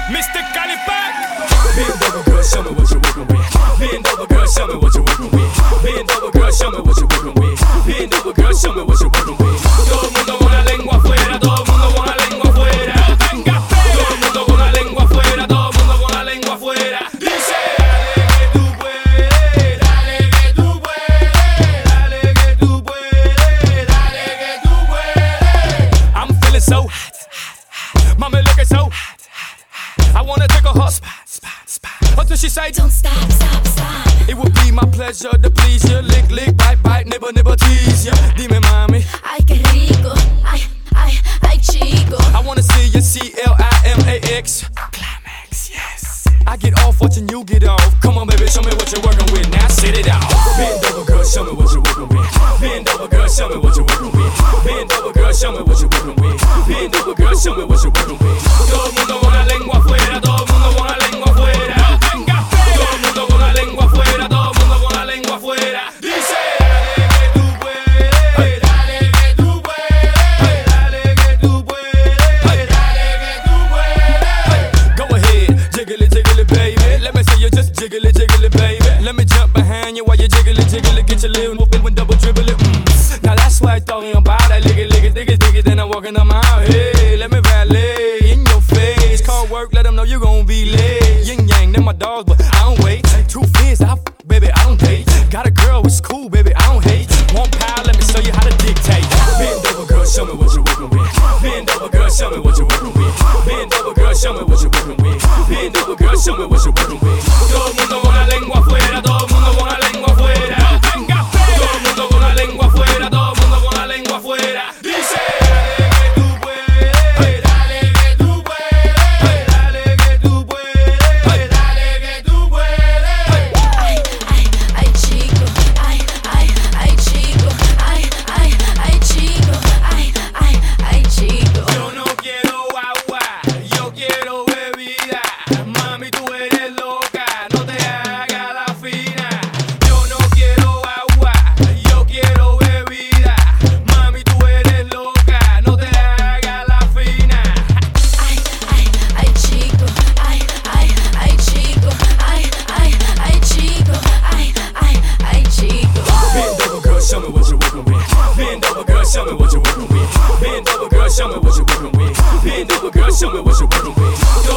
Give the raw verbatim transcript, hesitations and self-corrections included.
Mister Calipac. Bend over, girl, show me what you're working with. Bend over, girl, show me what you're working with. Bend over, girl, show me what you're working with. Bend over, girl, show me what you're working with. Todo el mundo con la lengua afuera, todo el mundo con la lengua afuera. Venga, todo el mundo con la lengua afuera, todo el mundo con la lengua afuera. Dice, dale que tú puedes, dale que tú puedes, dale que tú puedes, dale que tú puedes. I'm feeling so hot, mama looking so hot. I wanna take a hot spot, spot, spot. Until she say, don't stop, stop, stop. It would be my pleasure to please you. Lick, lick, bite, bite, nibble, nibble, tease ya. Dime, mami. Ay, qué rico. Ay, ay, ay, chico. I wanna see you C L I M A X. Climax, yes. I get off watching you get off. Come on, baby, show me what you're working with. Now sit it out. Bend over, girl, show me what you're working with. Bend over, girl, show me what you're working with. Bend over, girl, show me what you're working with. Bend over, girl, show me what you're working with. Todo el mundo con la lengua afuera, todo el mundo con la lengua afuera. Venga, todo el mundo con la lengua afuera, todo el mundo con la lengua afuera. Dice, dale que tú puedes, dale que tú puedes, dale que tú puedes, dale que tú puedes. Go ahead, jiggle it, jiggle it, baby. Let me see you just jiggle it, jiggle it, baby. Let me jump behind you while you jiggle it, jiggle it, get your little whooping when double dribble it. Mm. Now that's what I'm talking about. I lick it, lick it, dig it, dig it, then I'm walking on my out. Hey, let me valet in your face. Call work, let them know you gon' be late. Yin yang, they're my dogs, but I don't wait. Truth is, I f baby, I don't date. Got a girl, it's cool, baby, I don't hate. One pal, let me show you how to dictate. Bend over, girl, show me what you're working with. Bend over, girl, show me what you're working with. Bend over, girl, show me what you're working with. Bend over, girl, show me what you're working with. Todo el mundo con la lengua afuera, todo el mundo con la lengua afuera. Venga, todo el mundo con la lengua afuera, todo el mundo con la lengua afuera. Dice, dale que tú puedes, dale que tú puedes, dale que tú puedes, dale que tú puedes. Ay, ay, ay, chico. Ay, ay, ay, chico. Ay, ay, ay, chico. Ay, ay, ay, chico. Yo no quiero agua, yo quiero bebida. Mami, tú eres loca, no te hagas la fina. Yo no quiero agua, yo quiero bebida. Mami, tú eres loca, no te hagas la fina. Ay, ay, ay, chico. Ay, ay, ay, chico. Ay, ay, ay, chico. Ay, ay, ay, chico. Bend over, girl, show me what you're working with. Bend over, girl, show me what you're working with. Bend over, girl, show me what you're working with. Bend over, girl, show me what you're working with.